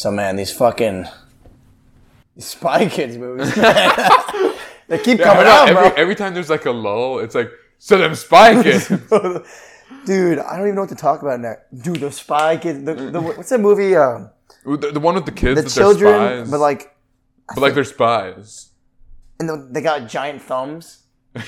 So man, these Spy Kids movies, man, they keep coming out, bro. Every time there's like a lull, it's like, so them Spy Kids. Dude, I don't even know what to talk about now. Dude, the Spy Kids. The what's that movie? The one with the kids, the that children, they're spies. but like they're spies. And they got giant thumbs.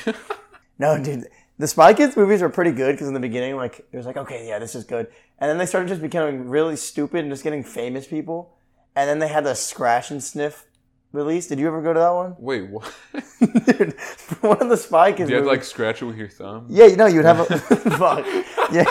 No, dude, the Spy Kids movies were pretty good because in the beginning, like it was like, okay, yeah, this is good, and then they started just becoming really stupid and just getting famous people, and then they had the Scratch and Sniff release. Did you ever go to that one? Wait, what? Dude, one of the Spy Kids. You had to like scratch it with your thumb? Yeah, you know, you'd have a fuck. Yeah,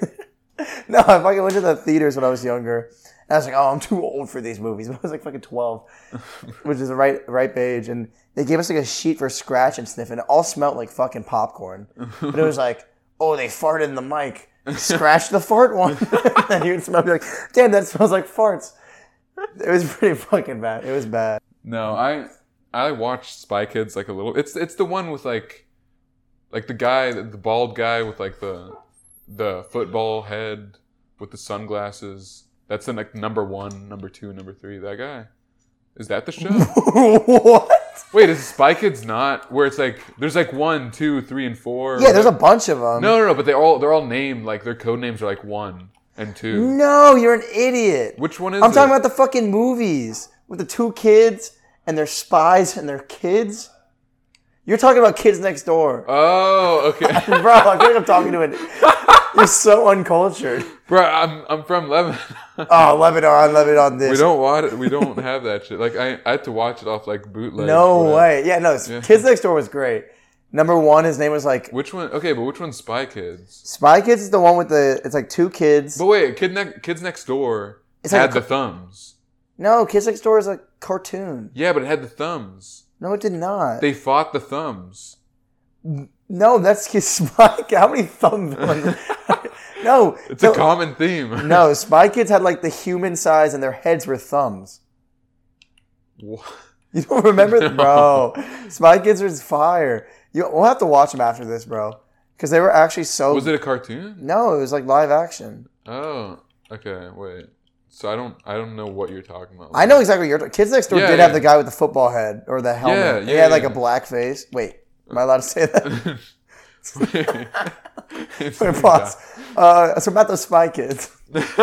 no, I fucking went to the theaters when I was younger. And I was like, oh, I'm too old for these movies. But I was like fucking 12, which is the right age. And they gave us like a sheet for Scratch and Sniff, and it all smelled like fucking popcorn. But it was like, oh, they farted in the mic. Scratch the fart one. And you would smell, be like, damn, that smells like farts. It was pretty fucking bad. It was bad. No, I watched Spy Kids like a little. It's the one with like the guy, the bald guy with like the football head with the sunglasses. That's in like number 1, number 2, number 3. That guy. Is that the show? What? Wait, is Spy Kids not where it's like there's like 1, 2, 3, and 4? Yeah, there's a bunch of them. No, but they're all named like their code names are like 1 and 2. No, you're an idiot. Which one is I'm talking about the fucking movies with the 2 kids and their spies and their kids. You're talking about Kids Next Door. Oh, okay. Bro, I feel like I'm talking to You're so uncultured. Bro, I'm from Lebanon. Oh, Lebanon this. We don't have that shit. Like I had to watch it off like bootleg. No way. Yeah, no. Yeah. Kids Next Door was great. Number 1, his name was like. Which one? Okay, but which one's Spy Kids? Spy Kids is the one with it's like 2 kids. But wait, Kids Next Door had the thumbs. No, Kids Next Door is a cartoon. Yeah, but it had the thumbs. No, it did not. They fought the thumbs. No, that's Spy Kids. How many thumbs? No. It's a common theme. No, Spy Kids had like the human size and their heads were thumbs. What? You don't remember? No. Bro, Spy Kids was fire. We'll have to watch them after this, bro. Because they were actually so... Was it a cartoon? No, it was like live action. Oh, okay, wait. So I don't know what you're talking about. I know exactly what you're talking. Kids Next Door did have the guy with the football head or the helmet. He had like a black face. Wait, am I allowed to say that? Wait, pause. So about those Spy Kids.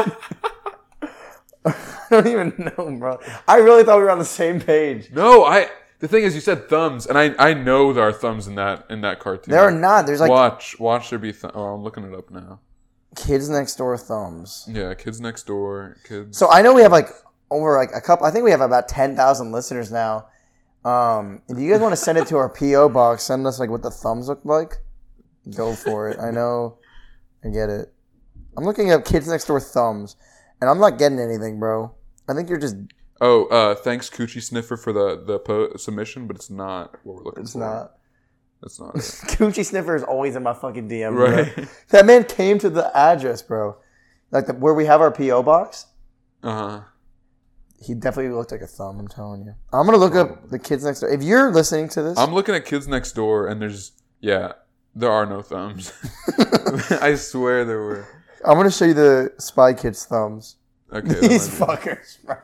I don't even know, bro. I really thought we were on the same page. No, the thing is, you said thumbs, and I know there are thumbs in that cartoon. There are not. There's like watch there be. Oh, I'm looking it up now. Kids Next Door thumbs. Yeah, Kids Next Door. Kids. So I know we have like over like a couple. I think we have about 10,000 listeners now. If you guys want to send it to our PO box, send us like what the thumbs look like. Go for it. I know. I get it. I'm looking at Kids Next Door thumbs, and I'm not getting anything, bro. I think you're just. Oh, thanks Coochie Sniffer for the submission, but it's not what we're looking for. It's not. That's not it. Coochie Sniffer is always in my fucking DM, right? Bro. That man came to the address, bro. Like where we have our PO box. Uh-huh. He definitely looked like a thumb. I'm telling you. I'm gonna look up the Kids Next Door. If you're listening to this, I'm looking at Kids Next Door, and there are no thumbs. I swear there were. I'm gonna show you the Spy Kids thumbs. Okay. These fuckers, bro.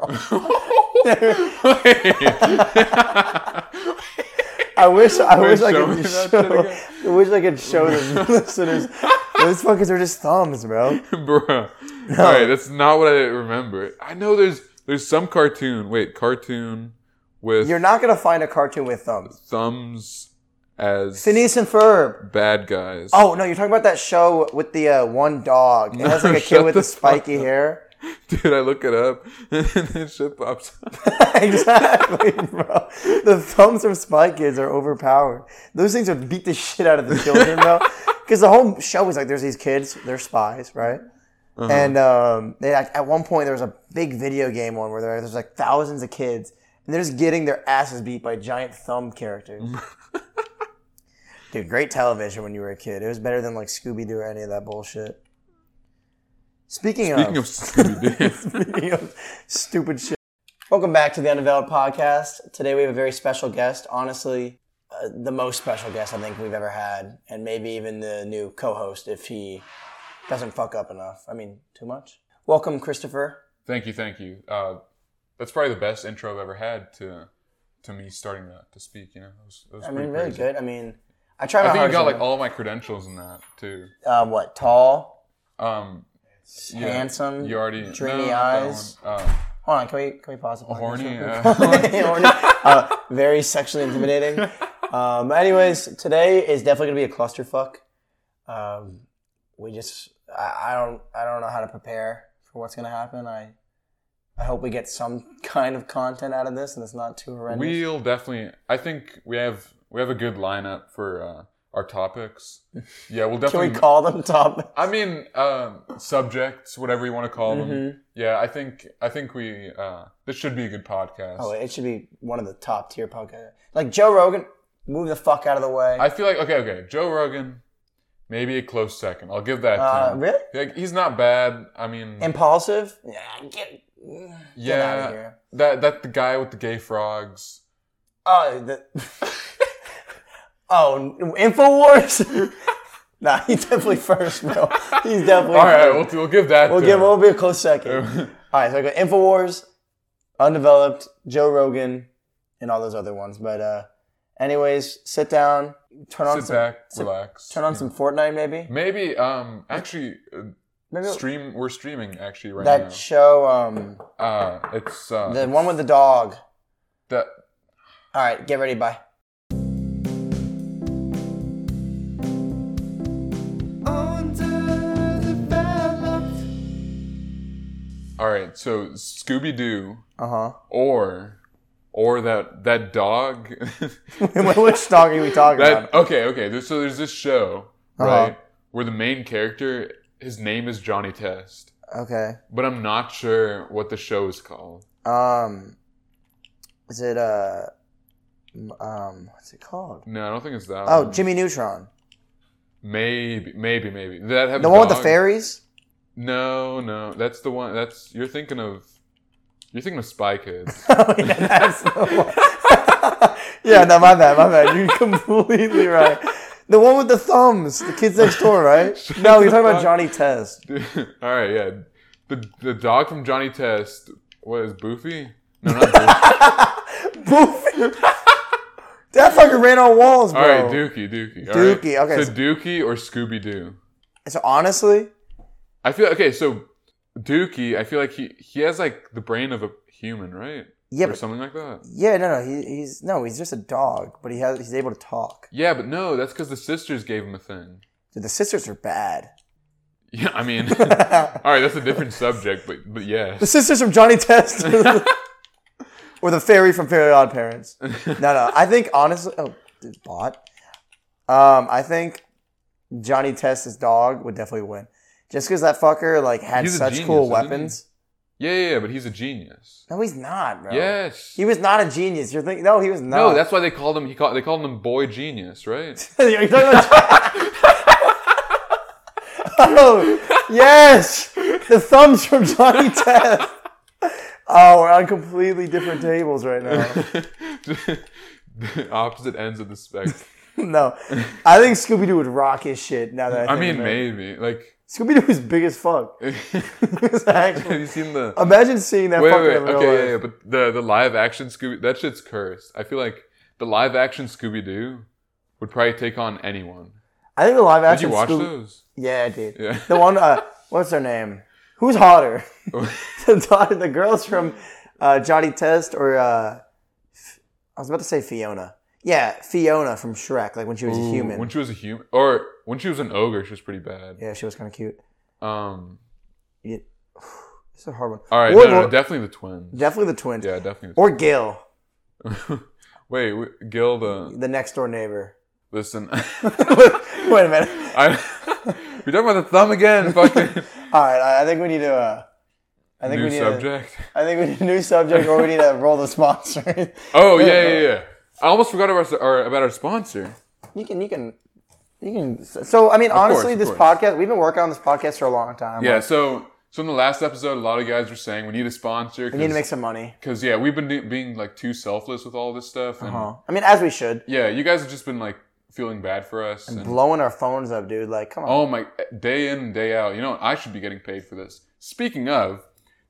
I wish I could show the listeners. Those fuckers are just thumbs, bro. Bro. No. All right, that's not what I remember. I know there's some cartoon. Wait, cartoon with... You're not going to find a cartoon with thumbs. Thumbs as... Phineas and Ferb. Bad guys. Oh, no, you're talking about that show with the one dog. It has like a kid with the spiky hair. Dude, I look it up and then shit pops up. Exactly, bro. The thumbs from Spy Kids are overpowered. Those things would beat the shit out of the children, bro. Because the whole show is like there's these kids, they're spies, right? Uh-huh. And they at one point there was a big video game one where there's like thousands of kids and they're just getting their asses beat by giant thumb characters. Dude, great television when you were a kid. It was better than like Scooby-Doo or any of that bullshit. Speaking of Scooby-Doo. Speaking of stupid shit. Welcome back to the Undeveloped Podcast. Today we have a very special guest. Honestly, the most special guest I think we've ever had. And maybe even the new co-host if he doesn't fuck up enough. I mean, too much. Welcome, Christopher. Thank you. that's probably the best intro I've ever had to me starting to speak. You know, it was pretty really crazy. good. I mean, I try. I think you got like all my credentials in that too. What? Tall, Yeah, handsome, you already dreamy no, eyes. Hold on, can we pause the podcast? horny. Horny. Very sexually intimidating. Anyways, today is definitely gonna be a clusterfuck. I don't know how to prepare for what's gonna happen. I hope we get some kind of content out of this, and it's not too horrendous. We'll definitely. I think we have a good lineup for our topics. Yeah, we'll definitely. Can we call them topics? I mean, subjects, whatever you want to call them. Yeah, I think we. This should be a good podcast. Oh, it should be one of the top tier podcasts. Like Joe Rogan, move the fuck out of the way. I feel like okay. Joe Rogan, maybe a close second. I'll give that to him. Really? Like, he's not bad. I mean, impulsive. Yeah, get out of here. That the guy with the gay frogs. Oh, InfoWars. Nah, he's definitely first, bro. He's definitely. All right, we'll give that. We'll be a close second. All right, so I got InfoWars, Undeveloped, Joe Rogan, and all those other ones. But anyways, sit down, relax, turn on some Fortnite, maybe. Maybe actually. We're streaming actually right now. That show. It's the one with the dog. All right, get ready. Bye. All right, so Scooby-Doo. Or that dog. Which dog are we talking about? Okay. So there's this show, right, where the main character, his name is Johnny Test. Okay. But I'm not sure what the show is called. Is it what's it called? No, I don't think it's that one. Oh, Jimmy Neutron. Maybe. That have the one with the fairies? No. That's the one. You're thinking of Spy Kids. Oh, yeah, that's the one. Yeah, no, my bad. You're completely right. The one with the thumbs, the kids next door, right? No, you're talking about Johnny Test. All right, yeah. The dog from Johnny Test, what is Boofy? No, not Boofy. Boofy? That fucker ran on walls, bro. All right, Dookie. Dookie, right? okay. So Dookie or Scooby-Doo? So honestly? I feel, okay, so Dookie, I feel like he has like the brain of a human, right? Yeah, or something like that. Yeah, he's just a dog, but he's able to talk. Yeah, but no, that's because the sisters gave him a thing. Dude, the sisters are bad. Yeah, I mean, all right, that's a different subject, but yeah. The sisters from Johnny Test, or the fairy from Fairly Odd Parents. No, I think honestly, bot. I think Johnny Test's dog would definitely win, just because that fucker like had such cool weapons. Yeah, but he's a genius. No, he's not, bro. Yes. He was not a genius. You're thinking, no, he was not. No, that's why they called him Boy Genius, right? You're talking about oh, yes! The thumbs from Johnny Test. Oh, we're on completely different tables right now. The opposite ends of the spectrum. No. I think Scooby-Doo would rock his shit now that I think maybe. Like, Scooby-Doo is big as fuck. Have you seen the... Imagine seeing that fucker in real life. Yeah, but the live action Scooby... That shit's cursed. I feel like the live action Scooby-Doo would probably take on anyone. I think the live action... Did you watch those? Yeah, I did. Yeah. The one... what's her name? Who's hotter? The girls from Johnny Test or... I was about to say Fiona. Yeah, Fiona from Shrek, like when she was a human. When she was a human. Or when she was an ogre, she was pretty bad. Yeah, she was kind of cute. It's a hard one. All right, no, definitely the twins. Definitely the twins. Yeah, definitely. Or Gil. Wait, Gil the next door neighbor. Listen. Wait a minute. You're talking about the thumb again, fucking. All right, I think we need to. I think new we need subject. I think we need a new subject, or we need to roll the sponsor. Oh yeah. I almost forgot about our sponsor. You can. So I mean, honestly, this podcast, we've been working on this podcast for a long time. Yeah. So in the last episode, a lot of guys were saying we need a sponsor. We need to make some money. Because we've been being like too selfless with all this stuff. And, I mean, as we should. Yeah, you guys have just been like feeling bad for us and blowing our phones up, dude. Like, come on. Oh my, day in and day out. You know, I should be getting paid for this. Speaking of,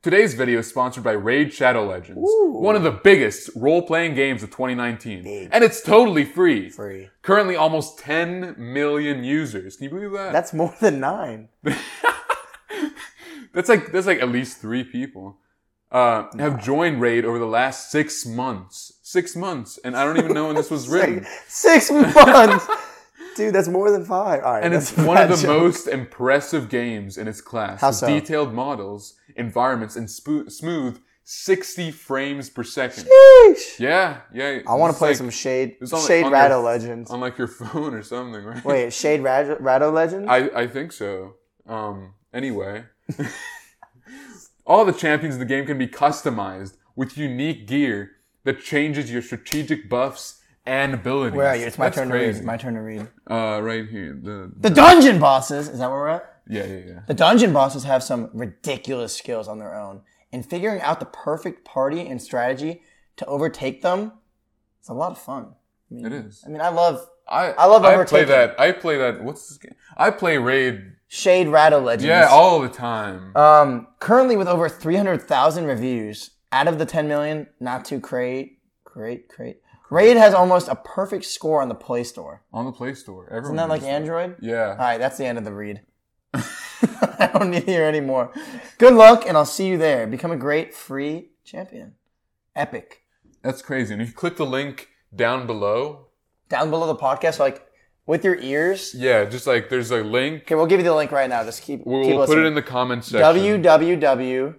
Today's video is sponsored by Raid Shadow Legends, one of the biggest role-playing games of 2019. Big. And it's totally free. Free. Currently almost 10 million users. Can you believe that? That's more than 9. That's like at least 3 people have joined Raid over the last 6 months. 6 months. And I don't even know when this was written. 6 months! Dude, that's more than 5. All right, And it's one of the most impressive games in its class. How with so? Detailed models, environments, and smooth 60 frames per second. Sheesh. Yeah. I want to It's play like- some Shade it's on Ratto your- Legends. On like your phone or something, right? Wait, Shade Ratto Legends? I think so. Anyway. All the champions in the game can be customized with unique gear that changes your strategic buffs and abilities. Where are you? It's my That's turn crazy. to read. My turn to read. Right here. The dungeon bosses, is that where we're at? Yeah. The dungeon bosses have some ridiculous skills on their own. And figuring out the perfect party and strategy to overtake them, it's a lot of fun. I mean, It is. I mean, I love I love I play overtaking. that. I play that. What's this game? I play Raid. Shade Ratto Legends. Yeah, all the time. Currently with over 300,000 reviews, out of the 10 million, not too great. Raid has almost a perfect score on the Play Store. On the Play Store. Everyone Isn't that like uses that. Android? Yeah. All right, that's the end of the read. I don't need to hear any more. Good luck, and I'll see you there. Become a great free champion. Epic. That's crazy. And if you click the link down below, Down below the podcast, like with your ears. yeah, just like there's a link. Okay, we'll give you the link right now. Just keep We'll keep put it listening. in the comments section. www.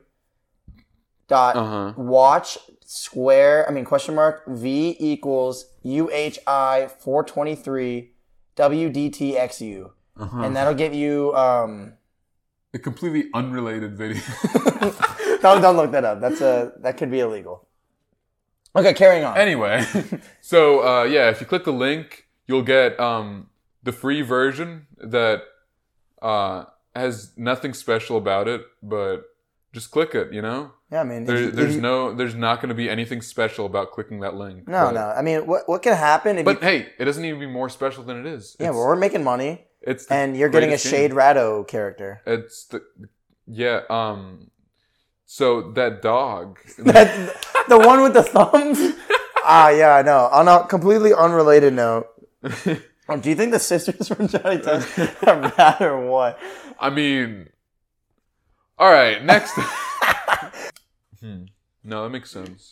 Watch square. V equals UHI 423 WDTXU, and that'll give you. A completely unrelated video. Don't look that up. That could be illegal. Okay, carrying on. Anyway, so yeah, if you click the link, you'll get the free version that has nothing special about it, but just click it. You know, Yeah, I mean, there's not going to be anything special about clicking that link. No. But- I mean, what can happen if But you? hey, it doesn't even be more special than it is. Yeah, It's- well, we're making money, it's the and you're getting a greatest Shade game. Ratto character. It's the yeah. So that dog. The one with the thumbs. Yeah, I know. On a completely unrelated note, do you think the sisters from Johnny Test are bad or what? I mean, all right. Next. No, that makes sense,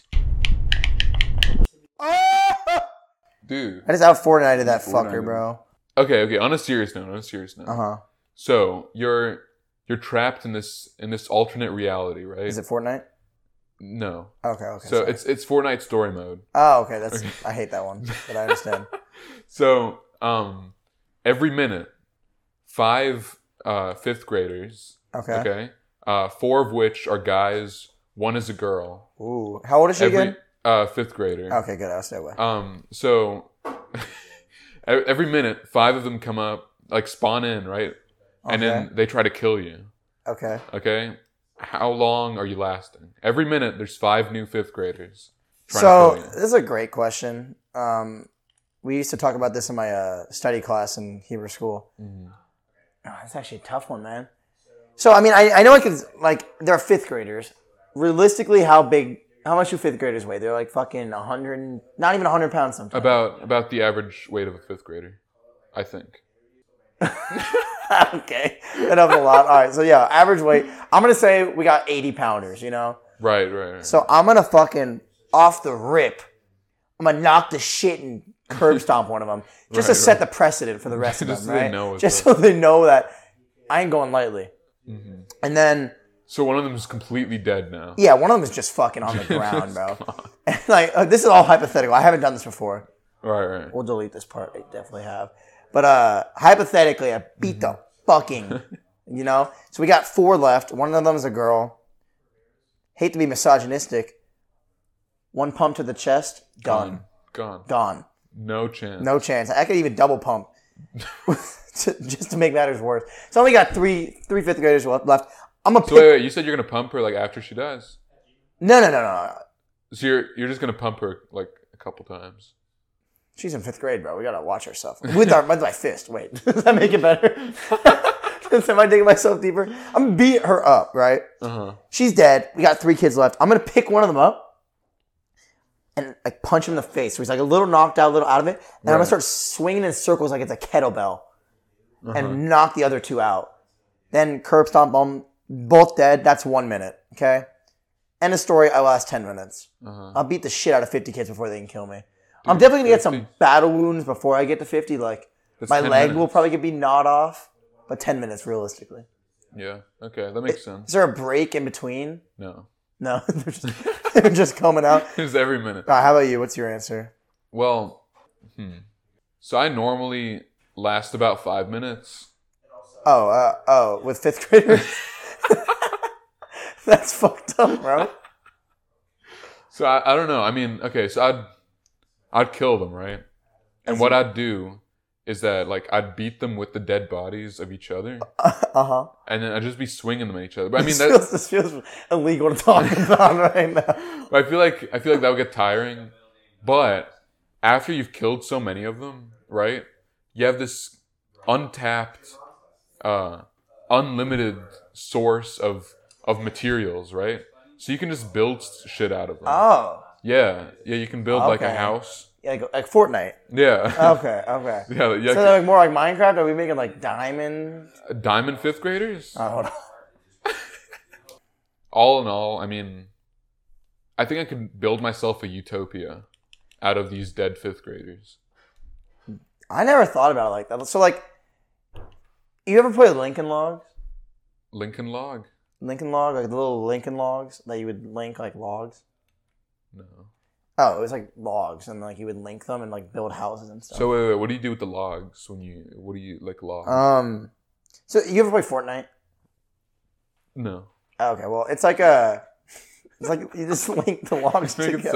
dude. I just out Fortnite that Fortnite. fucker, bro. Okay. On a serious note. Uh-huh. So you're trapped in this alternate reality, right? Is it Fortnite? No. Okay. So sorry. it's Fortnite story mode. Oh, okay. I hate that one, but I understand. So every minute, 5 fifth graders. Okay. 4 of which are guys. 1 is a girl. Ooh, how old is she again? 5th grader. Okay, good. I'll stay away. So every minute, 5 of them come up, like spawn in, right? And then they try to kill you. Okay. Okay? How long are you lasting? Every minute, there's 5 new 5th graders trying So to kill you. this is a great question. We used to talk about this in my study class in Hebrew school. Mm-hmm. Oh, that's actually a tough one, man. So I mean, I know I could like they're 5th graders. Realistically, how much do 5th graders weigh? They're like fucking 100, not even 100 pounds sometimes. About the average weight of a 5th grader, I think. Okay, that helps a lot. All right, so yeah, average weight. I'm gonna say we got 80 pounders. You know. Right. So I'm gonna fucking off the rip. I'm gonna knock the shit and curb stomp one of them just to set the precedent for the rest of them, Just so they right? know what's Just up. so they know that I ain't going lightly. Mm-hmm. And then So one of them is completely dead now. yeah, one of them is just fucking on the ground, bro. And like this is all hypothetical. I haven't done this before. Right. We'll delete this part. I definitely have. But hypothetically, I beat the fucking, you know. So we got 4 left. One of them is a girl. Hate to be misogynistic. 1 pump to the chest. Done. Gone. No chance. No chance. I could even double pump just to make matters worse. So I only got three 5th graders left. I'm gonna So pick. wait, you said you're gonna pump her like after she dies. No. So you're just gonna pump her like a couple times. She's in 5th grade, bro. We gotta watch our stuff with my fist. Wait, does that make it better? Am I digging myself deeper? I'm gonna beat her up, right? She's dead. We got 3 kids left. I'm gonna pick one of them up and like punch him in the face. So he's like a little knocked out, a little out of it. And I'm gonna start swinging in circles like it's a kettlebell and knock the other 2 out. Then curb stomp them, both dead. That's 1 minute. Okay. End of story. I last 10 minutes. I'll beat the shit out of 50 kids before they can kill me. Dude, I'm definitely gonna get some battle wounds before I get to 50. Like my leg will probably be gnawed off, but 10 minutes realistically. Yeah. Okay, that makes sense. Is there a break in between? No. They're just coming out. It's every minute. All right, how about you? What's your answer? Well, so I normally last about 5 minutes. With 5th graders? That's fucked up, bro. So I don't know. I mean, okay, so I'd kill them, right? And what I'd do is that like I'd beat them with the dead bodies of each other. And then I'd just be swinging them at each other. But I mean, this feels illegal to talk about right now. But I feel like that would get tiring. But after you've killed so many of them, right? You have this untapped, unlimited source of materials, right? So you can just build shit out of them. Oh. Yeah, you can build like a house. Yeah, like Fortnite. Yeah. Okay. Yeah. So like more like Minecraft? Are we making like diamond? Diamond 5th graders? Oh, hold on. All in all, I mean, I think I could build myself a utopia out of these dead 5th graders. I never thought about it like that. So like, you ever play Lincoln Logs? Lincoln Log? Lincoln Log, like the little Lincoln Logs that you would link like logs? No. Oh, it was like logs, and like you would link them and like build houses and stuff. So wait, what do you do with the logs what do you like logs? So you ever play Fortnite? No. Okay, well it's like you just link the logs Make together. it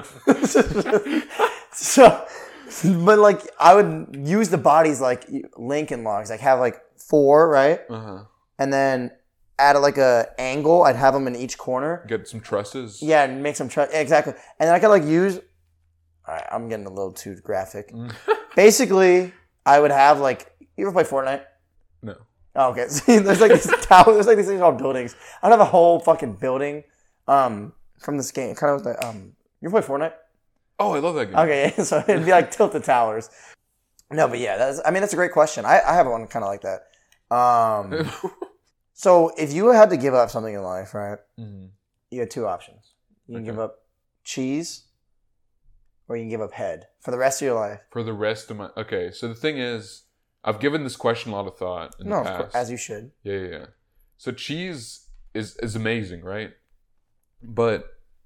so hard. So, but like I would use the bodies like Lincoln Logs, like have like 4, right? And then at like a angle, I'd have them in each corner. Get some trusses. Yeah, and make some exactly. And then I could like use. All right, I'm getting a little too graphic. Basically, I would have like. You ever play Fortnite? No. Oh, okay. See, there's like this tower. There's like these things called buildings. I'd have a whole fucking building. From this game, kind of like You play Fortnite? Oh, I love that game. Okay, so it'd be like Tilted Towers. No, but yeah, that's a great question. I have one kind of like that. So if you had to give up something in life, right? You had 2 options. You can give up cheese, or you can give up head for the rest of your life. For the rest of my... Okay, so the thing is, I've given this question a lot of thought in the past. As you should. Yeah. So cheese is amazing, right? But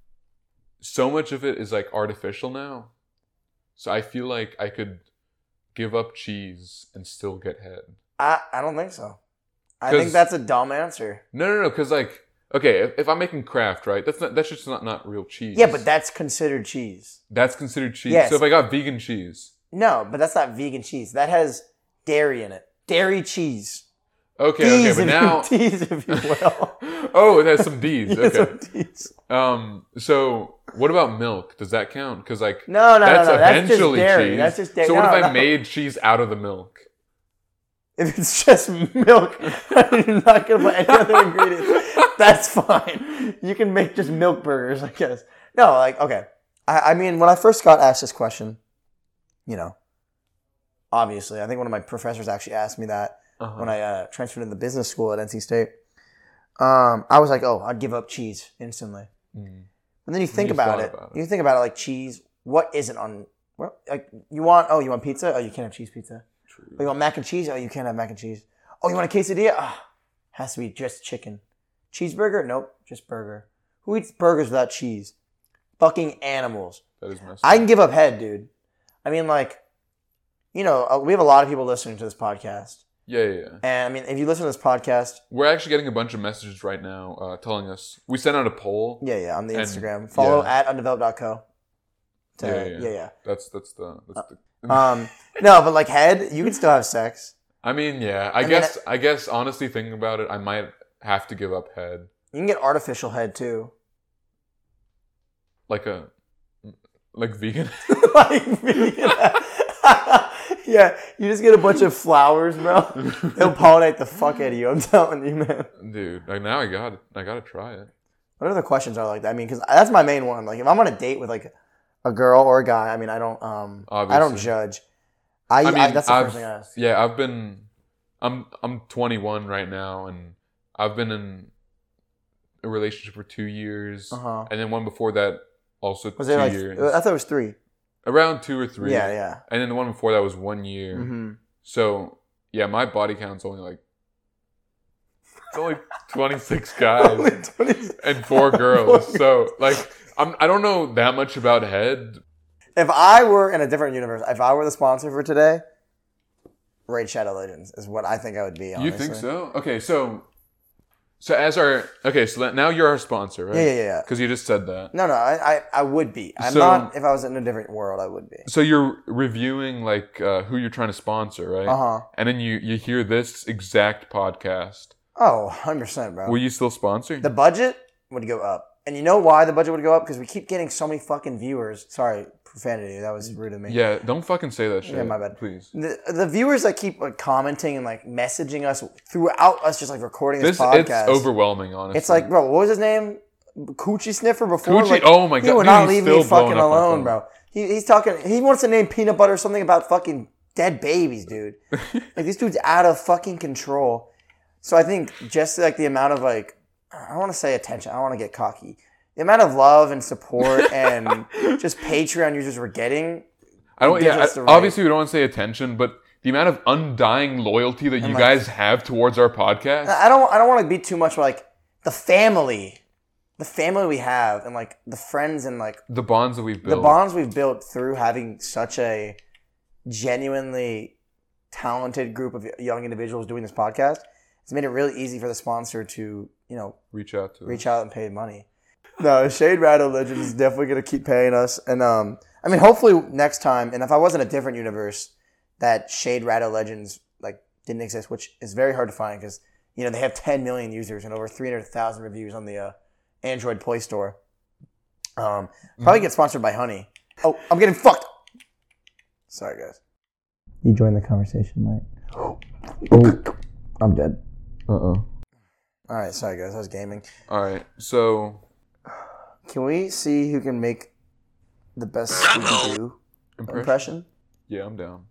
so much of it is like artificial now. So I feel like I could give up cheese and still get head. I don't think so. I think that's a dumb answer. No. Because like, okay, if I'm making Kraft, right? That's just not real cheese. Yeah, but that's considered cheese. That's considered cheese. Yes. So if I got vegan cheese. No, but that's not vegan cheese. That has dairy in it. Dairy cheese. Okay, but now D's, if you will. Oh, it has some D's. Okay. Some D's. So what about milk? Does that count? Because like no. That's That's just eventually dairy. cheese. That's just dairy. So what if I made cheese out of the milk? If it's just milk, you're not gonna put any other ingredients. That's fine. You can make just milk burgers, I guess. No, like okay. I mean, when I first got asked this question, obviously, I think one of my professors actually asked me that when I transferred into business school at NC State. I was like, I'd give up cheese instantly. And then you think about it. You think about it like cheese. What isn't on? Like you want pizza? Oh, you can't have cheese pizza. True. Oh, you want mac and cheese? Oh, you can't have mac and cheese. Oh, you want a quesadilla? Has to be just chicken. Cheeseburger? Nope, just burger. Who eats burgers without cheese? Fucking animals. That is messed up. I can give up head, dude. I mean, like, we have a lot of people listening to this podcast. Yeah. And I mean, if you listen to this podcast, we're actually getting a bunch of messages right now telling us. We sent out a poll. Yeah, on the Instagram. Follow at undeveloped.co. Yeah. That's the. No, but like head, you can still have sex. I mean, yeah. I guess honestly thinking about it, I might have to give up head. You can get artificial head too. Like vegan. Like vegan. Yeah, you just get a bunch of flowers, bro. They'll pollinate the fuck out of you. I'm telling you, man. Dude, like now I gotta try it. What other questions are like that? I mean, because that's my main one. Like, if I'm on a date with like a girl or a guy, I mean, I don't judge. I mean, that's the first thing I ask. Yeah, I'm 21 right now, and I've been in a relationship for 2 years, and then one before that also Was 2 it like, years. I thought it was 3. Around 2 or 3. Yeah. And then the one before that was 1 year. Mm-hmm. So yeah, my body count's only 26 guys and 4 girls. So like I don't know that much about head. If I were in a different universe, if I were the sponsor for today, Raid Shadow Legends is what I think I would be. Honestly. You think so? Okay, so now you're our sponsor, right? Yeah. Because you just said that. No, I would be. I'm not. If I was in a different world, I would be. So you're reviewing who you're trying to sponsor, right? And then you hear this exact podcast. Oh, 100%, bro. Will you still sponsor? The budget would go up. And you know why the budget would go up? Because we keep getting so many fucking viewers. Sorry, profanity. That was rude of me. Yeah, don't fucking say that shit. Yeah, my bad. Please. The viewers that keep commenting and messaging us throughout us just recording this podcast. It's overwhelming, honestly. It's like, bro, what was his name? Coochie Sniffer before? Coochie, oh my God. He would not leave me fucking alone, bro. He's talking, he wants to name Peanut Butter something about fucking dead babies, dude. This dude's out of fucking control. So I think just the amount of I don't want to say attention. I don't want to get cocky. The amount of love and support and just Patreon users we're getting. Obviously we don't want to say attention, but the amount of undying loyalty that you guys have towards our podcast. I don't want to be too much the family we have, and the friends and the bonds that we've built. The bonds we've built through having such a genuinely talented group of young individuals doing this podcast. It's made it really easy for the sponsor to, reach out and pay money. No, Shade Rattle Legends is definitely going to keep paying us. And, hopefully next time, and if I was in a different universe, that Shade Rattle Legends, didn't exist, which is very hard to find because, they have 10 million users and over 300,000 reviews on the Android Play Store. Probably get sponsored by Honey. Oh, I'm getting fucked. Sorry, guys. You joined the conversation, mate. Oh, I'm dead. Uh-oh. All right, sorry guys, I was gaming. All right, so can we see who can make the best Scooby-Doo impression? Yeah, I'm down.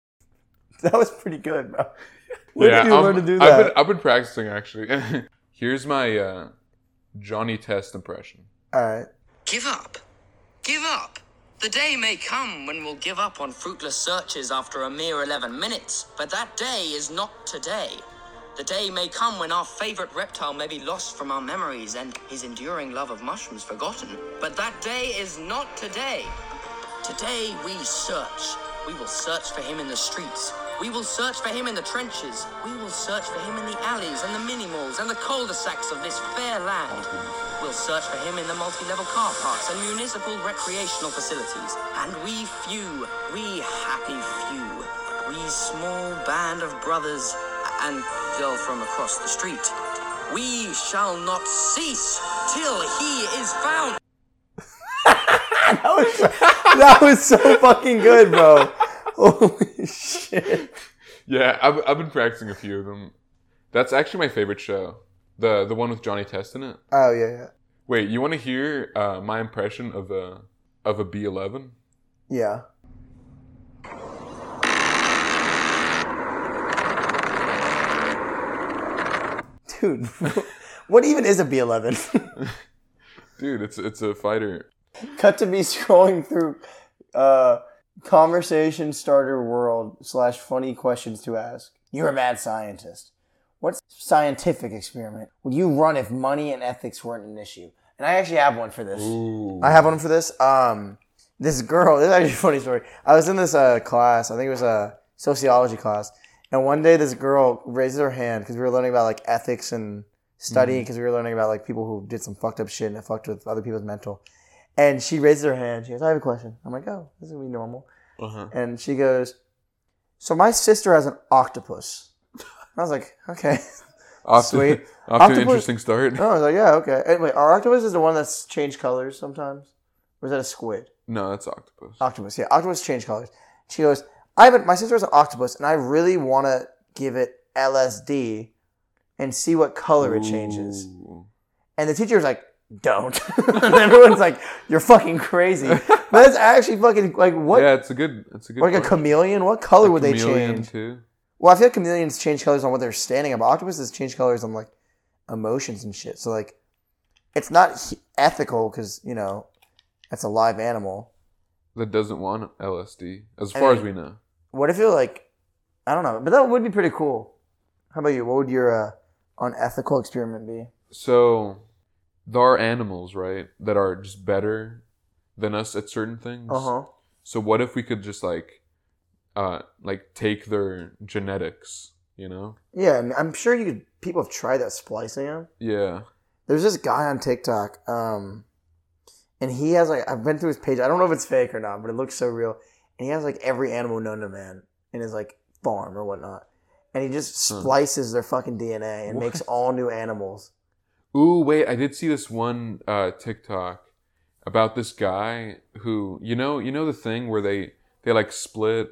That was pretty good, bro. Where did you learn to do that? I've been practicing actually. Here's my Johnny Test impression. All right. Give up. Give up. The day may come when we'll give up on fruitless searches after a mere 11 minutes, but that day is not today. The day may come when our favorite reptile may be lost from our memories and his enduring love of mushrooms forgotten. But that day is not today. Today we search. We will search for him in the streets. We will search for him in the trenches. We will search for him in the alleys and the mini-malls and the cul-de-sacs of this fair land. We'll search for him in the multi-level car parks and municipal recreational facilities. And we few, we happy few, we small band of brothers and girl from across the street, we shall not cease till he is found. that was so fucking good, bro. Holy shit. Yeah, I've been practicing a few of them. That's actually my favorite show. The one with Johnny Test in it. Oh, yeah. Wait, you want to hear my impression of a B11? Yeah. Dude, what even is a B11? Dude, it's a fighter. Cut to me scrolling through conversation starter world / funny questions to ask. You're a mad scientist. What scientific experiment would you run if money and ethics weren't an issue? And I actually have one for this. Ooh. I have one for this. This girl, this is actually a funny story. I was in this class, I think it was a sociology class, and one day this girl raises her hand because we were learning about ethics and studying because we were learning about people who did some fucked up shit and it fucked with other people's mental. And she raises her hand. She goes, I have a question. I'm like, oh, this is going to be normal. Uh-huh. And she goes, so my sister has an octopus. I was like, okay. Sweet. Off to an interesting start. Oh, I was like, yeah, okay. Anyway, our octopus is the one that's changed colors sometimes? Or is that a squid? No, that's octopus. Octopus, yeah. Octopus change colors. She goes, My sister has an octopus, and I really want to give it LSD and see what color it changes. Ooh. And the teacher was like, don't. And everyone's like, you're fucking crazy. But that's actually fucking, like, what? Yeah, it's a good Like a chameleon? What color would they chameleon change? too. Well, I feel like chameleons change colors on what they're standing on, but octopuses change colors on, like, emotions and shit. So, like, it's not ethical because, you know, that's a live animal. That doesn't want LSD, as far as we know. What if you're like, I don't know, but that would be pretty cool. How about you? What would your unethical experiment be? So, there are animals, right, that are just better than us at certain things. Uh-huh. So what if we could just like take their genetics, you know? Yeah, I'm sure people have tried that, splicing them. Yeah. There's this guy on TikTok, and he has like, I've been through his page. I don't know if it's fake or not, but it looks so real. And he has like every animal known to man in his like farm or whatnot. And he just splices their fucking DNA and makes all new animals. Ooh, wait, I did see this one TikTok about this guy who, you know the thing where they like split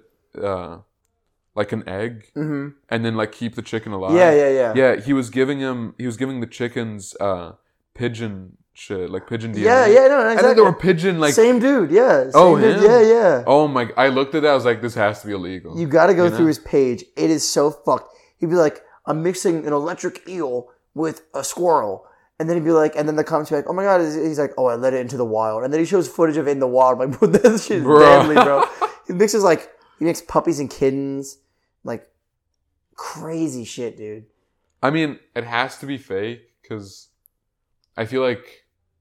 like an egg and then like keep the chicken alive. Yeah. Yeah, he was giving the chickens pigeon shit, like pigeon DNA. Yeah, no, exactly. I think they were pigeon like same dude, yeah. Him? Yeah. Oh my! I looked at that. I was like, this has to be illegal. You got to go through his page. It is so fucked. He'd be like, I'm mixing an electric eel with a squirrel. And then he'd be like, and then the comments be like, oh my god, he's like, oh, I let it into the wild. And then he shows footage of it in the wild. I'm like, bro, that shit's deadly, bro. He makes puppies and kittens. Like, crazy shit, dude. I mean, it has to be fake because I feel like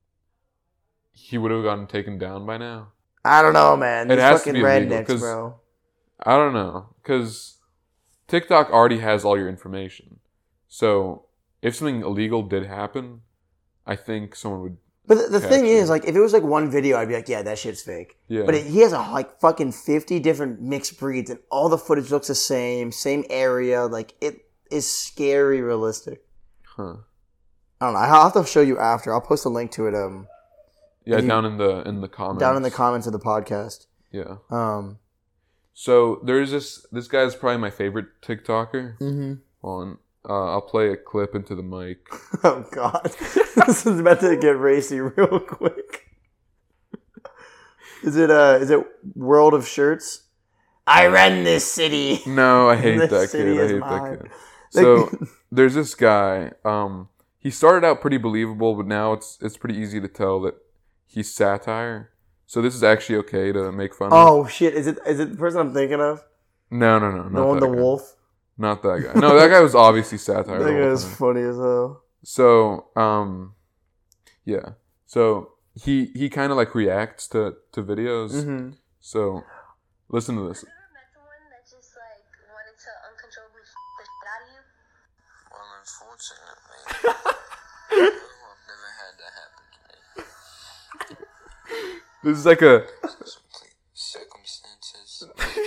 he would have gotten taken down by now. I don't know, man. These it has fucking to be illegal, rednecks, bro. I don't know, because TikTok already has all your information. So if something illegal did happen, I think someone would. But the thing is, like, if it was like one video, I'd be like, yeah, that shit's fake. Yeah. But he has like fucking 50 different mixed breeds, and all the footage looks the same area. Like, it is scary realistic. Huh. I don't know. I'll have to show you after. I'll post a link to it. Yeah, down in the comments. Down in the comments of the podcast. Yeah. So there's this guy's probably my favorite TikToker. Mm-hmm. I'll play a clip into the mic. Oh god, this is about to get racy real quick. Is it World of Shirts? I run this city. No, I hate that kid. I hate that kid. So there's this guy. He started out pretty believable, but now it's pretty easy to tell that he's satire. So this is actually okay to make fun of. Oh shit! Is it the person I'm thinking of? No. The one, the wolf. Not that guy. No, that guy was obviously satire. That guy is funny as hell. So, yeah. So he kind of like reacts to videos. Mm-hmm. So listen to this. Met someone that just like wanted to uncontrollably the shit out of you? Well, unfortunately, I've never had that happen to me. This is like a Complete circumstances.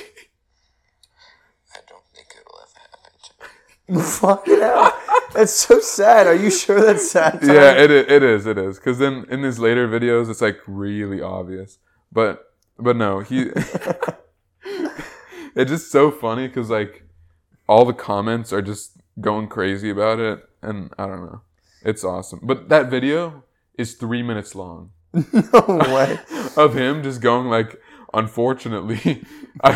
I don't think it will ever happen to me. Fucking hell. That's so sad. Are you sure that's sad? yeah, it is. Because then in his later videos, it's like really obvious. But no, it's just so funny because like all the comments are just going crazy about it, and I don't know, it's awesome. But that video is 3 minutes long. No way. Of him just going like, unfortunately.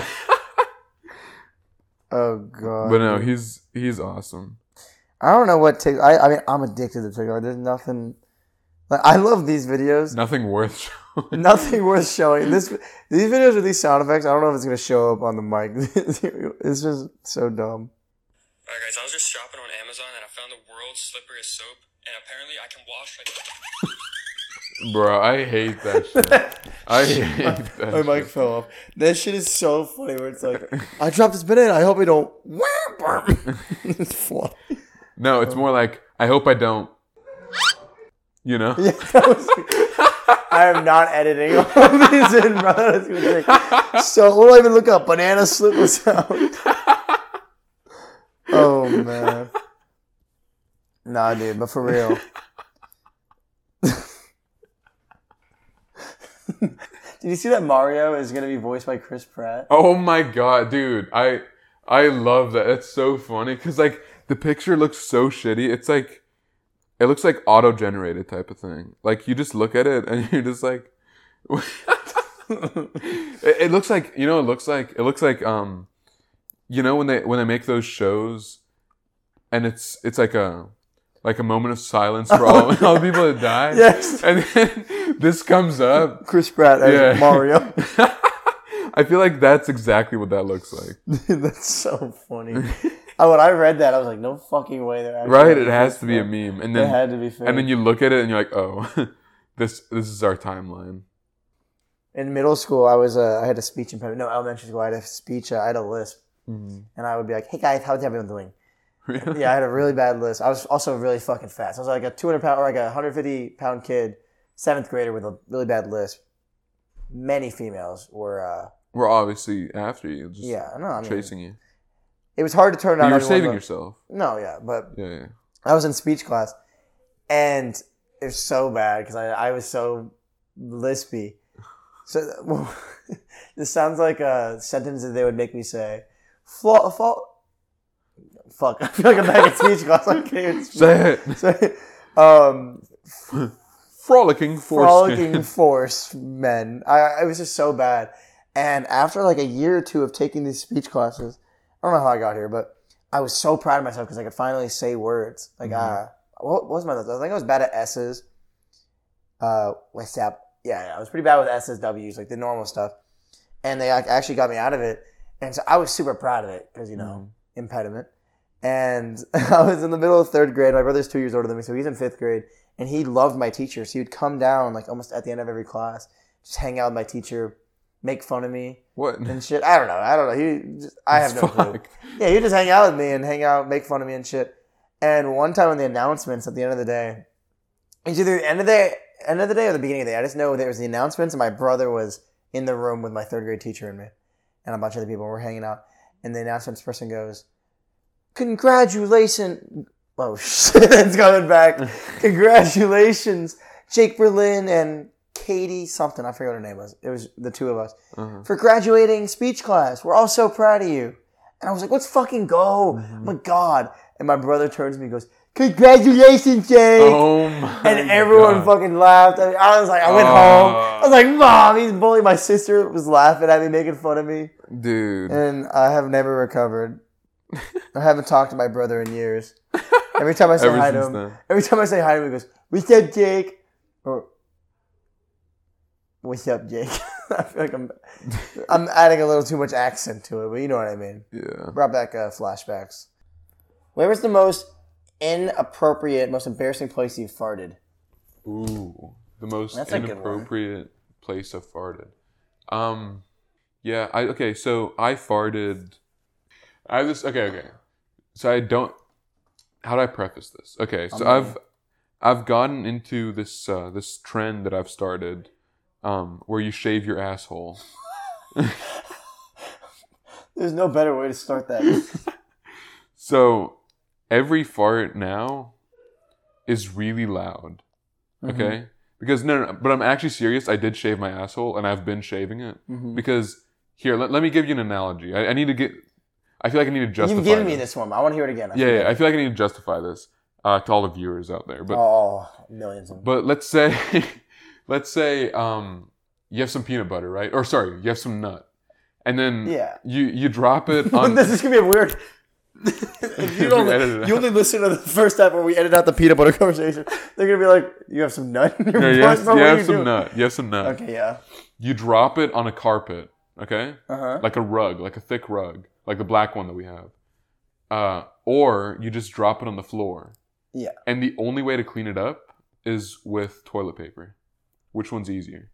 Oh god. But no, he's awesome. I don't know what TikTok. I mean, I'm addicted to TikTok. There's nothing. Like, I love these videos. Nothing worth showing. Nothing worth showing. These videos with these sound effects, I don't know if it's gonna show up on the mic. It's just so dumb. Alright guys, I was just shopping on Amazon and I found the world's slipperiest soap, and apparently I can wash like. Bro, I hate that shit. I hate that My mic shit. fell off. That shit is so funny where it's like, I dropped this banana, I hope I don't. It's fly. No, it's more like, I hope I don't. You know? Yeah, I am not editing all of these in, bro. That's gonna take. So, what do I even look up? Banana slipper sound. Oh, man. Nah, dude, but for real. Did you see that Mario is going to be voiced by Chris Pratt? Oh my god, dude. I love that. It's so funny because like the picture looks so shitty. It's like it looks like auto-generated type of thing. Like you just look at it and you're just like it looks like, you know, it looks like you know when they make those shows and it's like a moment of silence for all the people that die. Yes. And then this comes up. Chris Pratt as Mario. I feel like that's exactly what that looks like. That's so funny. When I read that, I was like, no fucking way. They're actually Right? It has to be a meme. And then it had to be fake. And then you look at it and you're like, oh, this is our timeline. In middle school, I had a speech impediment. No, elementary school, I had a speech. I had a lisp. Mm-hmm. And I would be like, hey guys, how's everyone doing? Really? Yeah, I had a really bad lisp. I was also really fucking fat. So I was like a 200-pound or like a 150-pound kid, 7th grader with a really bad lisp. Many females were... We're obviously after you, just chasing you. It was hard to turn But on. you were saving yourself. No, yeah, but Yeah. I was in speech class, and it was so bad because I was so lispy. So this sounds like a sentence that they would make me say. Fuck, I feel like I'm back in speech class. I can't even speak. Say it. Frolicking force men. I was just so bad. And after like a year or two of taking these speech classes, I don't know how I got here, but I was so proud of myself because I could finally say words. Like, what was my list? I think I was bad at S's. What's up? Yeah, I was pretty bad with S's, W's, like the normal stuff. And they actually got me out of it. And so I was super proud of it because, you know, impediment. And I was in the middle of 3rd grade. My brother's 2 years older than me, so he's in 5th grade. And he loved my teacher. So he would come down like almost at the end of every class, just hang out with my teacher, make fun of me. What? And shit. I don't know. I have no clue. Yeah, he'd just hang out with me and make fun of me and shit. And one time in the announcements at the end of the day, it's either the end of the day or the beginning of the day. I just know there was the announcements and my brother was in the room with my 3rd grade teacher and me and a bunch of other people. We're hanging out. And the announcements person goes, congratulations. Oh, shit. It's coming back. Congratulations, Jake Berlin and Katie something. I forgot what her name was. It was the two of us. For graduating speech class. We're all so proud of you. And I was like, let's fucking go. Oh my God. And my brother turns to me and goes, congratulations, Jake. Oh my And everyone fucking laughed. I was like, I went home. I was like, Mom, he's bullying. My sister was laughing at me, making fun of me. Dude. And I have never recovered. I haven't talked to my brother in years. Every time I say hi to him, he goes, what's up, Jake? Or, what's up, Jake? I feel like I'm adding a little too much accent to it, but you know what I mean. Yeah. Brought back flashbacks. Where was the most inappropriate, most embarrassing place you farted? Ooh, the most That's a good one. inappropriate place I've farted. Yeah, so I farted. Okay. So I don't. How do I preface this? Okay, so I've gotten into this this trend that I've started, where you shave your asshole. There's no better way to start that. So every fart now is really loud. Okay? Because no, but I'm actually serious. I did shave my asshole, and I've been shaving it because here. Let me give you an analogy. I need to get. I feel like I need to justify. You've given me this one. I want to hear it again. Yeah. I feel like I need to justify this to all the viewers out there. But millions of them. But let's say, you have some peanut butter, right? Or sorry, you have some nut, and then you drop it on. This is gonna be a weird. If you only listen to the first time where we edit out the peanut butter conversation. They're gonna be like, "You have some nut in your No, you butt? have some nut. You have some nut. Okay, yeah. You drop it on a carpet, okay? Uh-huh. Like a rug, like a thick rug, like the black one that we have. Or you just drop it on the floor. Yeah. And the only way to clean it up is with toilet paper. Which one's easier?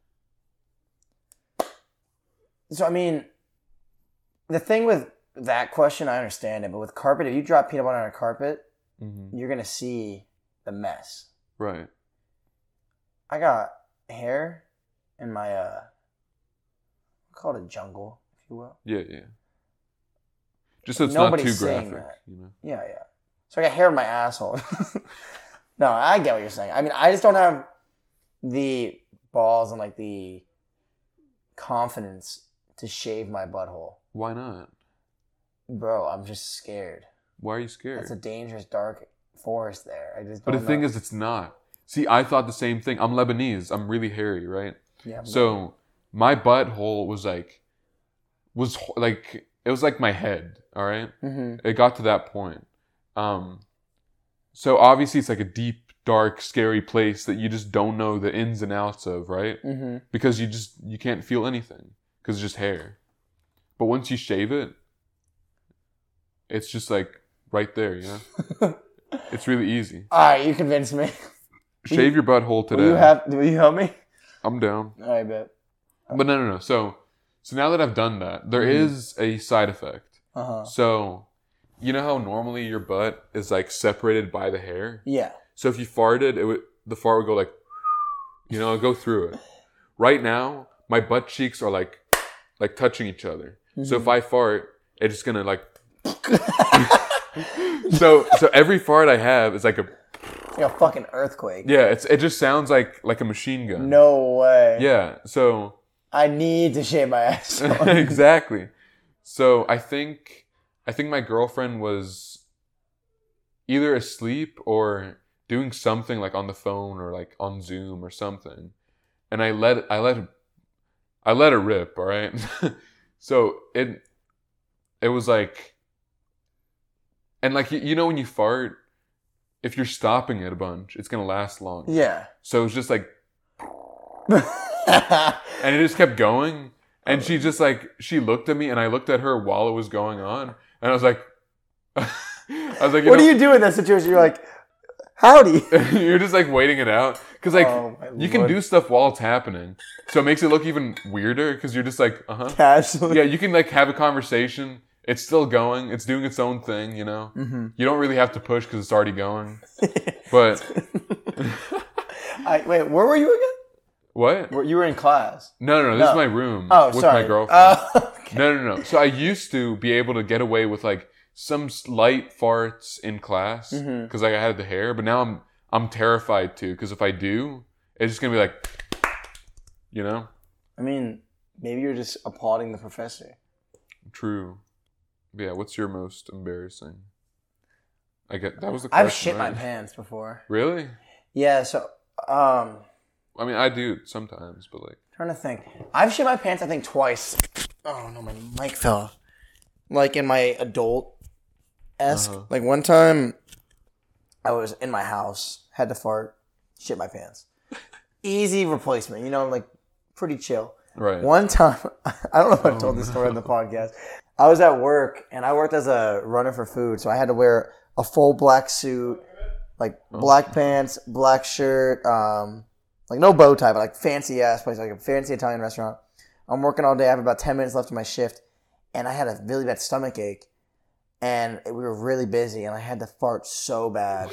So, I mean, the thing with that question, I understand it. But with carpet, if you drop peanut butter on a carpet, you're going to see the mess. Right. I got hair in my, call it a jungle, if you will. Yeah. Just so it's not too saying graphic. that. You know? Yeah. So I got hair in my asshole. No, I get what you're saying. I mean, I just don't have the balls and like the confidence to shave my butthole. Why not? Bro, I'm just scared. Why are you scared? It's a dangerous, dark forest there. I just But don't the thing know. is, it's not. See, I thought the same thing. I'm Lebanese. I'm really hairy, right? Yeah, So my butthole was like it was like my head. All right? It got to that point. So obviously it's like a deep, dark, scary place that you just don't know the ins and outs of, right? Because you can't feel anything because it's just hair. But once you shave it, it's just like right there, you know? It's really easy. All right, you convinced me. Shave your butthole today. Will you help me? I'm down. I bet. But no. So now that I've done that, there is a side effect. So you know how normally your butt is like separated by the hair? Yeah. So if you farted, the fart would go like, you know, go through it. Right now, my butt cheeks are like touching each other. So if I fart, it's just gonna like. so every fart I have is like It's like a fucking earthquake. yeah. It just sounds like a machine gun. No way. Yeah. So I need to shave my ass. exactly. So I think my girlfriend was either asleep or doing something like on the phone or like on Zoom or something, and I let it rip. All right. So it was like, and like you know when you fart, if you're stopping it a bunch, it's gonna last long. Yeah. So it was just like, and it just kept going. And she just like, she looked at me and I looked at her while it was going on. And I was like, what do you do in that situation? You're like, howdy. You're just like waiting it out. Cause like, you can Lord. do stuff while it's happening. So it makes it look even weirder. Cause you're just like, Casually. Yeah, you can like have a conversation. It's still going. It's doing its own thing, you know? You don't really have to push cause it's already going. But. Wait, where were you again? What? You were in class. No. This is my room with sorry. my girlfriend. Okay. No. So I used to be able to get away with like some light farts in class because like I had the hair, but now I'm terrified too because if I do, it's just gonna be like, you know. I mean, maybe you're just applauding the professor. True. Yeah. What's your most embarrassing? I get that was the question. I've shit right? my pants before. Really? Yeah. So, I mean, I do sometimes, but like. trying to think. I've shit my pants, I think, twice. Oh, no, my mic fell off. Like, in my adult-esque. Like, one time, I was in my house, had to fart, shit my pants. Easy replacement, you know, like, pretty chill. Right. One time, I don't know if I've told this story on the podcast. I was at work, and I worked as a runner for food, so I had to wear a full black suit, like, black pants, black shirt, like no bow tie, but like fancy ass place, like a fancy Italian restaurant. I'm working all day. I have about 10 minutes left of my shift, and I had a really bad stomach ache, and we were really busy, and I had to fart so bad.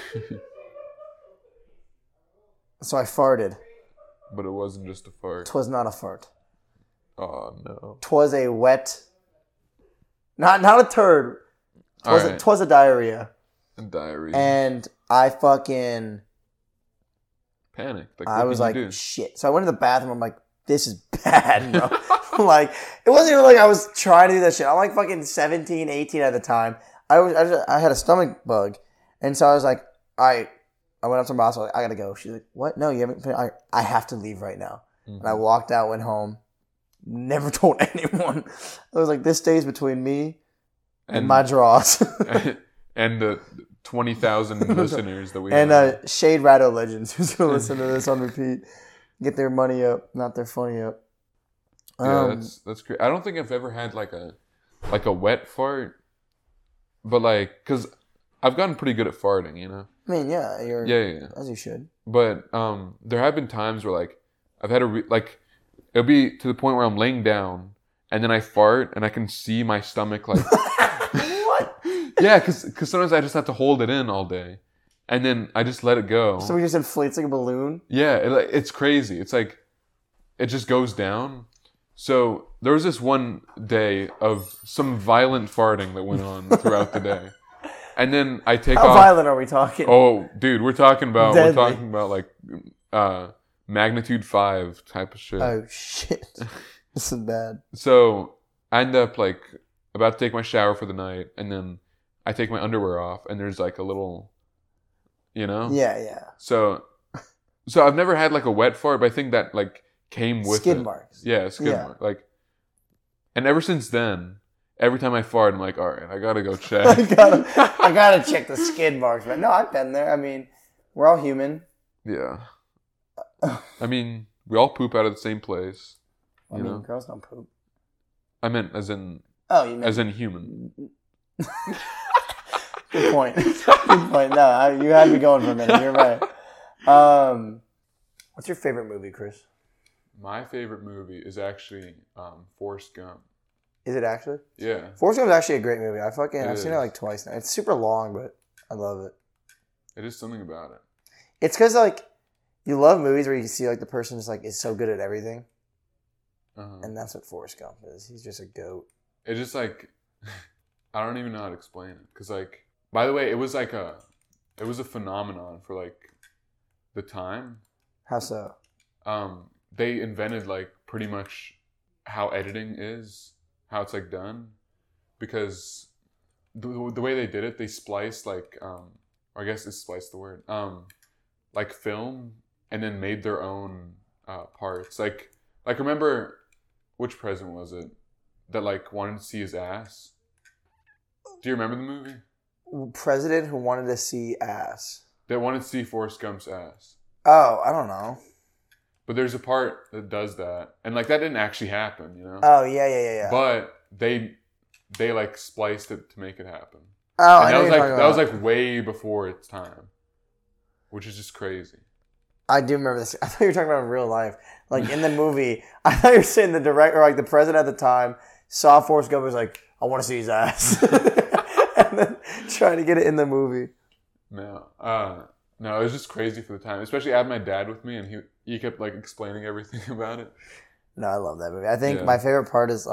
So I farted. But it wasn't just a fart. 'Twas not a fart. Oh no. 'Twas a wet. Not a turd. 'Twas a diarrhea. Diarrhea. And I fucking. Panicked. Like, I what was did like, you do? shit. So I went to the bathroom. I'm like, this is bad, bro. Like, it wasn't even like I was trying to do that shit. I'm like fucking 17, 18 at the time. I had a stomach bug. And so I was like, all right. I went up to my boss. I was like, I gotta go. She's like, what? No, you haven't. I have to leave right now. And I walked out, went home. Never told anyone. I was like, this stays between me and my draws. And the 20,000 listeners that we And have. Shade Ratto Legends, who's going to listen to this on repeat. Get their money up, not their funny up. Yeah, that's great. I don't think I've ever had like a wet fart, but like, cause I've gotten pretty good at farting, you know. I mean, yeah, you're Yeah. as you should. But there have been times where like I've had it'll be to the point where I'm laying down and then I fart and I can see my stomach like. What? Yeah, cause sometimes I just have to hold it in all day, and then I just let it go. So we just inflates like a balloon. Yeah, it's crazy. It's like it just goes down. So there was this one day of some violent farting that went on throughout the day, and then I take How off. violent are we talking? Oh, dude, we're talking about Deadly. like magnitude 5 type of shit. Oh shit! This is bad. So I end up like about to take my shower for the night, and then I take my underwear off, and there's like a little, Yeah. So I've never had like a wet fart, but I think that like came with Skid it. marks. Yeah, skid Yeah. mark. Like, and ever since then, every time I fart, I'm like, all right, I gotta go check. I gotta check the skid marks, but no, I've been there. I mean, we're all human. Yeah. I mean, we all poop out of the same place. I mean, girls don't poop. I meant as in human. Good point. Good point. No, you had me going for a minute. You're right. What's your favorite movie, Chris? My favorite movie is actually Forrest Gump. Is it actually? Yeah. Forrest Gump is actually a great movie. I've seen it is. like twice now. It's super long, but I love it. It is something about it. It's because like you love movies where you see like the person is so good at everything, and that's what Forrest Gump is. He's just a goat. It's just like I don't even know how to explain it. Cause like, by the way, it was a phenomenon for like the time. How so? They invented like pretty much how editing is, how it's like done, because the way they did it, they spliced like, or I guess it's spliced the word, like film, and then made their own parts. Like remember, which president was it that like wanted to see his ass? Do you remember the movie? President who wanted to see ass. That wanted to see Forrest Gump's ass. Oh, I don't know. But there's a part that does that, and like that didn't actually happen, Oh yeah. But they like spliced it to make it happen. Oh, and I know that was like way before its time, which is just crazy. I do remember this. I thought you were talking about in real life. Like in the movie, I thought you were saying the director, like the president at the time, saw Forrest Gump and was like, I want to see his ass. And then trying to get it in the movie. No, it was just crazy for the time. Especially I had my dad with me, and he kept like explaining everything about it. No, I love that movie. I think my favorite part is,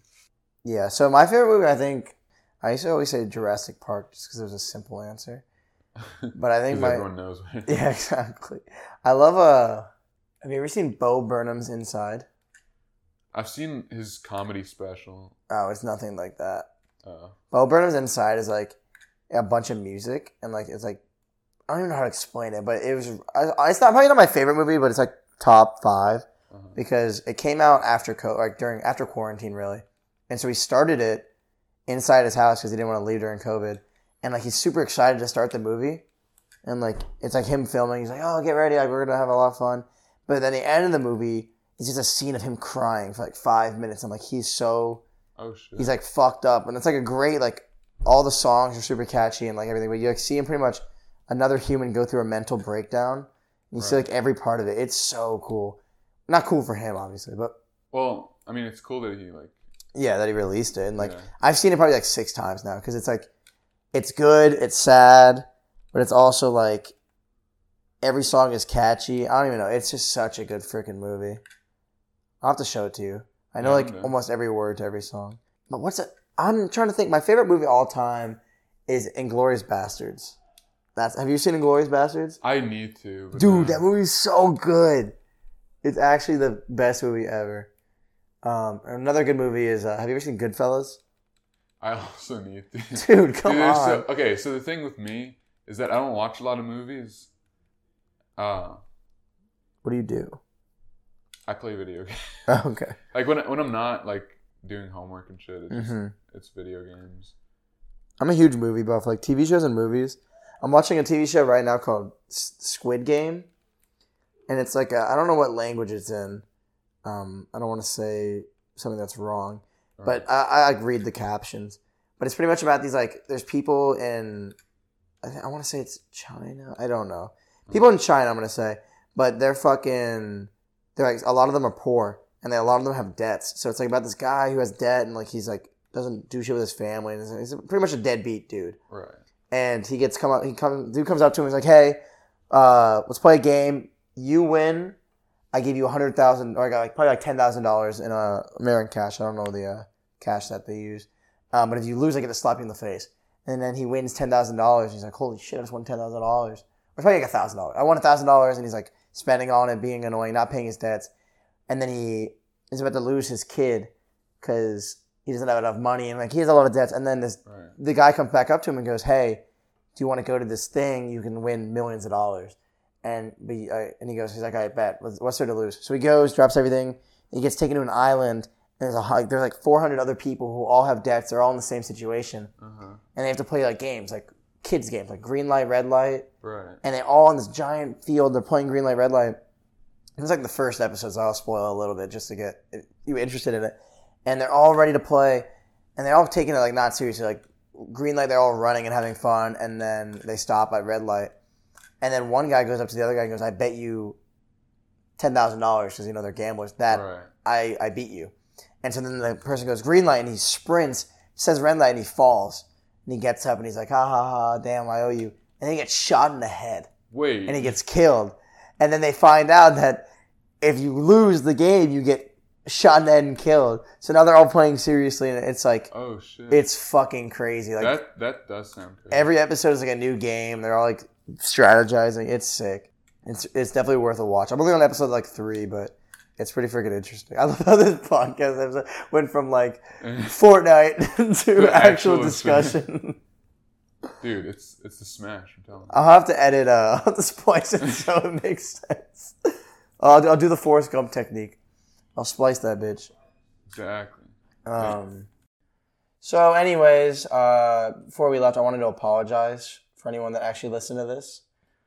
so my favorite movie, I think, I used to always say Jurassic Park just because it was a simple answer. But I think everyone knows. Yeah, exactly. I love, have you ever seen Bo Burnham's Inside? I've seen his comedy special. Oh, it's nothing like that. Bo Burnham's Inside is like a bunch of music, and like it's like I don't even know how to explain it, but it was. It's not probably not my favorite movie, but it's like top 5 because it came out after after quarantine, really, and so he started it inside his house because he didn't want to leave during COVID, and like he's super excited to start the movie, and like it's like him filming. He's like, "Oh, get ready! Like we're gonna have a lot of fun," but then the end of the movie is just a scene of him crying for like 5 minutes. I'm like, he's so. Oh shit. He's like fucked up, and it's like a great like all the songs are super catchy and like everything, but you like see him pretty much another human go through a mental breakdown. And you see like every part of it. It's so cool. Not cool for him, obviously, but well, I mean, it's cool that he like that he released it, and like I've seen it probably like 6 times now because it's like it's good, it's sad, but it's also like every song is catchy. I don't even know. It's just such a good freaking movie. I'll have to show it to you. I know like almost every word to every song. But what's it? I'm trying to think. My favorite movie of all time is Inglourious Bastards. Have you seen Inglourious Bastards? I need to. Dude, that movie's so good. It's actually the best movie ever. Another good movie is, have you ever seen Goodfellas? I also need to. Dude, come on. So the thing with me is that I don't watch a lot of movies. What do you do? I play video games. Okay. Like when I'm not like doing homework and shit, it's video games. I'm a huge movie buff, like TV shows and movies. I'm watching a TV show right now called Squid Game, and it's like I don't know what language it's in. I don't want to say something that's wrong, but I like read the captions. But it's pretty much about these like there's people in I want to say it's China. I don't know. People in China, I'm gonna say, but they're like a lot of them are poor, and a lot of them have debts. So it's like about this guy who has debt, and like he's like doesn't do shit with his family, and he's pretty much a deadbeat dude. Right. And dude comes up to him. He's like, "Hey, let's play a game. You win, I give you $100,000, or I got like probably like $10,000 in American cash. I don't know the cash that they use. But if you lose, I get to slap you in the face." And then he wins $10,000. He's like, "Holy shit! I just won $10,000." Or probably like $1,000. I won $1,000, and he's like spending on it, being annoying, not paying his debts. And then he is about to lose his kid because he doesn't have enough money and like he has a lot of debts. And then the guy comes back up to him and goes, "Hey, do you want to go to this thing? You can win millions of dollars." And he goes, he's like, "I bet. What's there to lose?" So he goes, drops everything. He gets taken to an island. And there's like 400 other people who all have debts. They're all in the same situation, and they have to play like games, like kids games, like green light, red light. Right. And they all on this giant field. They're playing green light, red light. It was like the first episode, so I'll spoil a little bit just to get you interested in it. And they're all ready to play, and they're all taking it like not seriously. Like green light, they're all running and having fun, and then they stop at red light. And then one guy goes up to the other guy and goes, "I bet you $10,000 because they're gamblers that I beat you." And so then the person goes green light and he sprints, says red light and he falls. And he gets up and he's like, "Ha ha ha, damn, I owe you." And then he gets shot in the head. Wait. And he gets killed. And then they find out that if you lose the game, you get shot in the head and killed. So now they're all playing seriously and it's like, oh shit. It's fucking crazy. Like that does sound crazy. Every episode is like a new game. They're all like strategizing. It's sick. It's definitely worth a watch. I'm only on episode like 3, but it's pretty freaking interesting. I love how this podcast episode went from like Fortnite to actual discussion. Dude, it's the smash. I'm telling you. I'll have to edit. I'll have to splice it so it makes sense. I'll do the Forrest Gump technique. I'll splice that bitch. Exactly. So, anyways, before we left, I wanted to apologize for anyone that actually listened to this.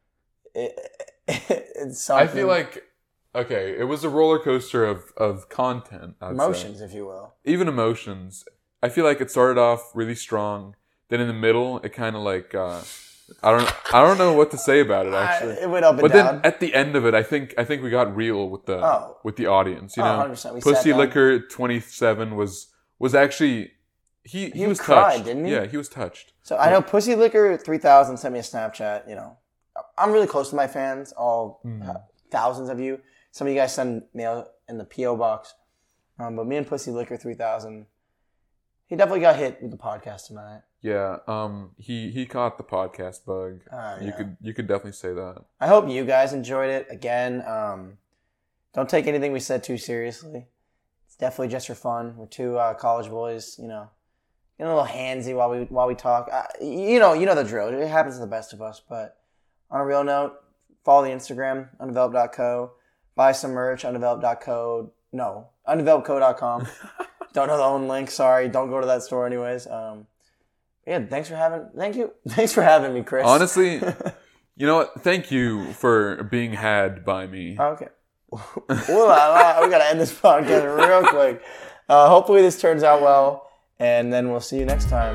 It's something. I feel like, okay, it was a roller coaster of content. Emotions, if you will. Even emotions. I feel like it started off really strong. Then in the middle, it kind of like I don't know what to say about it actually. It went up and but down. Then at the end of it, I think we got real with the audience. You know, 100%. Pussy Liquor 27 was actually he was cried, touched. Didn't he? Yeah, he was touched. So I know Pussy Liquor 3000 sent me a Snapchat. I'm really close to my fans, all thousands of you. Some of you guys send mail in the P.O. box, but me and Pussy Liquor 3000, he definitely got hit with the podcast tonight. Yeah, he caught the podcast bug. You could definitely say that. I hope you guys enjoyed it. Again, don't take anything we said too seriously. It's definitely just for fun. We're two college boys, getting a little handsy while we talk. You know the drill. It happens to the best of us. But on a real note, follow the Instagram, undeveloped.co. Buy some merch, undeveloped.co. No, undevelopedco.com. Don't know the own link. Sorry, don't go to that store anyways. Yeah, thanks for having me, Chris. Honestly, you know what? Thank you for being had by me. Okay. We gotta end this podcast real quick. Hopefully this turns out well, and then we'll see you next time.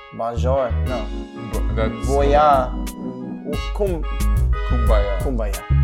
Bonjour. No. That's Voya. Kumbaya. Kumbaya.